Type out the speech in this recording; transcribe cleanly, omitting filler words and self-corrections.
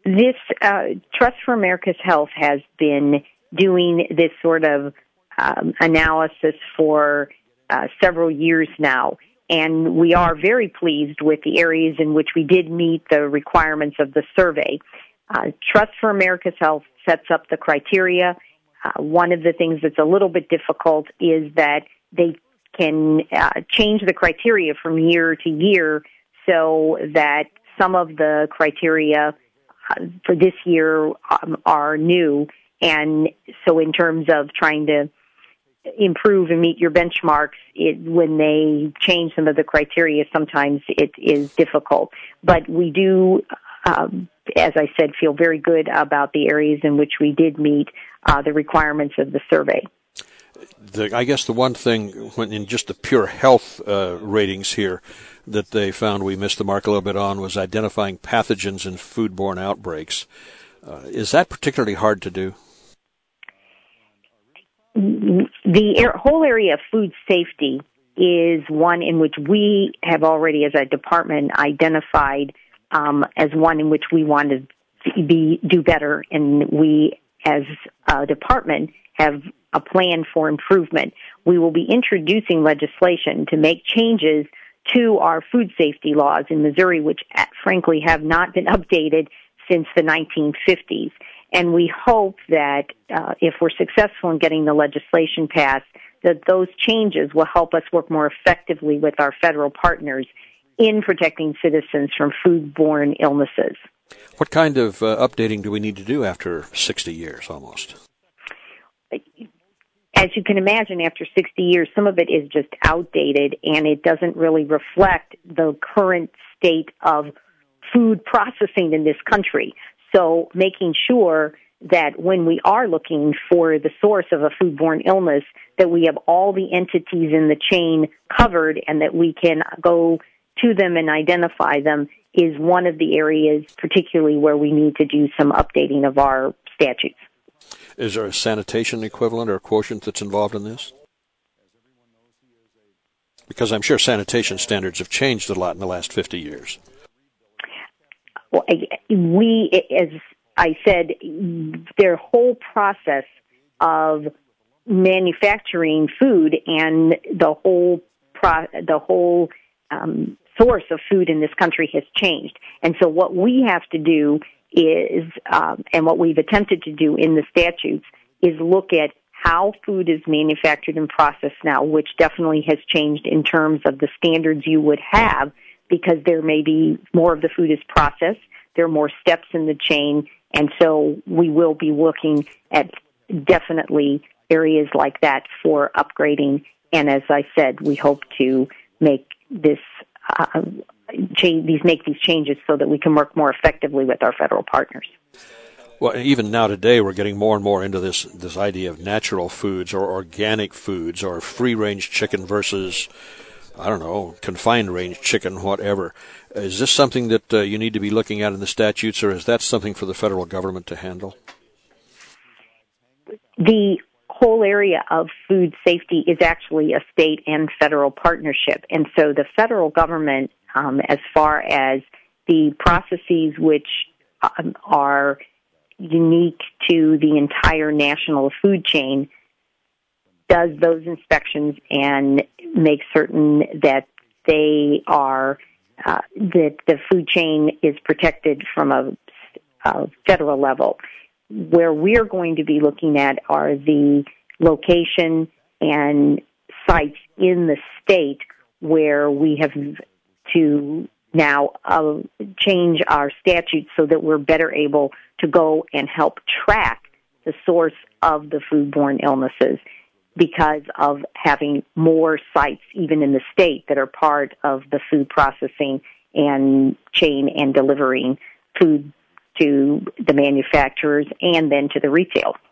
This Trust for America's Health has been doing this sort of analysis for several years now, and we are very pleased with the areas in which we did meet the requirements of the survey. Trust for America's Health sets up the criteria. One of the things that's a little bit difficult is that they can change the criteria from year to year so that some of the criteria for this year are new. And so in terms of trying to improve and meet your benchmarks, when they change some of the criteria, sometimes it is difficult. But we do, as I said, feel very good about the areas in which we did meet the requirements of the survey. I guess the one thing, when in just the pure health ratings here, that they found we missed the mark a little bit on was identifying pathogens in foodborne outbreaks. Is that particularly hard to do? The whole area of food safety is one in which we have already, as a department, identified as one in which we want to do better, and we, as a department, have a plan for improvement. We will be introducing legislation to make changes to our food safety laws in Missouri, which frankly have not been updated since the 1950s. And we hope that if we're successful in getting the legislation passed, that those changes will help us work more effectively with our federal partners in protecting citizens from foodborne illnesses. What kind of updating do we need to do after 60 years almost? As you can imagine, after 60 years, some of it is just outdated, and it doesn't really reflect the current state of food processing in this country. So making sure that when we are looking for the source of a foodborne illness, that we have all the entities in the chain covered and that we can go to them and identify them is one of the areas particularly where we need to do some updating of our statutes. Is there a sanitation equivalent or quotient that's involved in this? Because I'm sure sanitation standards have changed a lot in the last 50 years. Well, as I said, their whole process of manufacturing food and the whole source of food in this country has changed. And so what we have to do is, and what we've attempted to do in the statutes, is look at how food is manufactured and processed now, which definitely has changed in terms of the standards you would have, because there may be more of the food is processed, there are more steps in the chain, and so we will be looking at definitely areas like that for upgrading. And as I said, we hope to make this make these changes so that we can work more effectively with our federal partners. Well, even now today, we're getting more and more into this idea of natural foods or organic foods or free-range chicken versus, I don't know, confined-range chicken, whatever. Is this something that you need to be looking at in the statutes, or is that something for the federal government to handle? The whole area of food safety is actually a state and federal partnership. And so the federal government, as far as the processes which are unique to the entire national food chain, does those inspections and makes certain that they are that the food chain is protected from a federal level. Where we're going to be looking at are the location and sites in the state where we have to now change our statutes so that we're better able to go and help track the source of the foodborne illnesses, because of having more sites even in the state that are part of the food processing and chain and delivering food to the manufacturers and then to the retail.